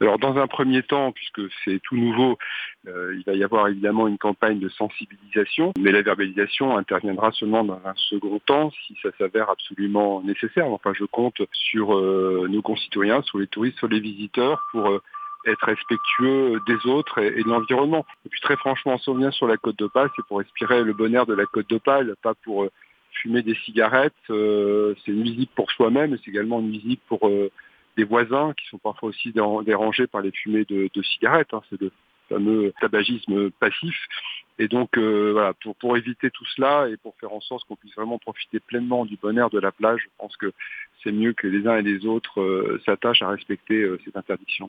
Alors dans un premier temps, puisque c'est tout nouveau, il va y avoir évidemment une campagne de sensibilisation, mais la verbalisation interviendra seulement dans un second temps si ça s'avère absolument nécessaire. Enfin, je compte sur nos concitoyens, sur les touristes, sur les visiteurs pour être respectueux des autres et de l'environnement. Et puis très franchement, si on vient sur la Côte d'Opale, c'est pour respirer le bon air de la Côte d'Opale, pas pour fumer des cigarettes. C'est une visite pour soi-même et c'est également une visite pour des voisins qui sont parfois aussi dérangés par les fumées de cigarettes. C'est le fameux tabagisme passif. Et donc voilà, pour éviter tout cela et pour faire en sorte qu'on puisse vraiment profiter pleinement du bon air de la plage, je pense que c'est mieux que les uns et les autres s'attachent à respecter cette interdiction.